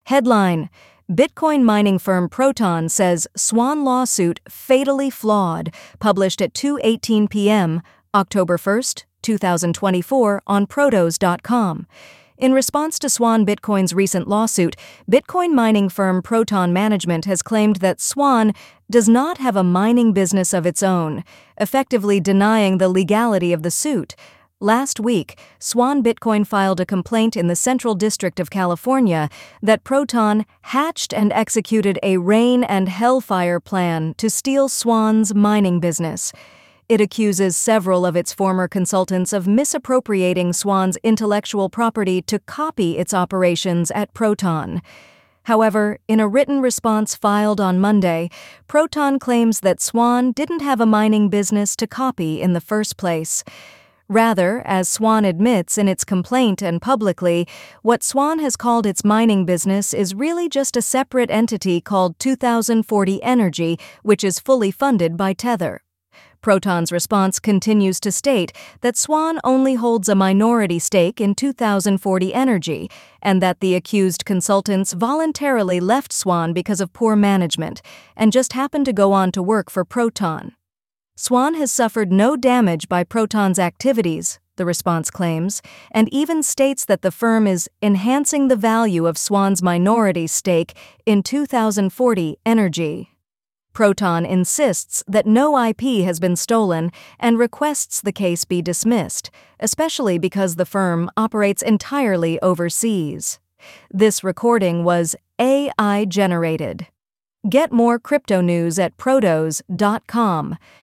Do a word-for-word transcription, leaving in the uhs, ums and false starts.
Headline: Bitcoin mining firm Proton says Swan lawsuit fatally flawed, published at two eighteen p.m., October first, twenty twenty-four, on protos dot com. In response to Swan Bitcoin's recent lawsuit, Bitcoin mining firm Proton Management has claimed that Swan does not have a mining business of its own, effectively denying the legality of the suit. Last week, Swan Bitcoin filed a complaint in the Central District of California that Proton hatched and executed a rain and hellfire plan to steal Swan's mining business. It accuses several of its former consultants of misappropriating Swan's intellectual property to copy its operations at Proton. However, in a written response filed on Monday, Proton claims that Swan didn't have a mining business to copy in the first place. Rather, as Swan admits in its complaint and publicly, what Swan has called its mining business is really just a separate entity called two thousand forty Energy, which is fully funded by Tether. Proton's response continues to state that Swan only holds a minority stake in two thousand forty Energy, and that the accused consultants voluntarily left Swan because of poor management, and just happened to go on to work for Proton. Swan has suffered no damage by Proton's activities, the response claims, and even states that the firm is enhancing the value of Swan's minority stake in two thousand forty Energy. Proton insists that no I P has been stolen and requests the case be dismissed, especially because the firm operates entirely overseas. This recording was A I generated. Get more crypto news at protos dot com.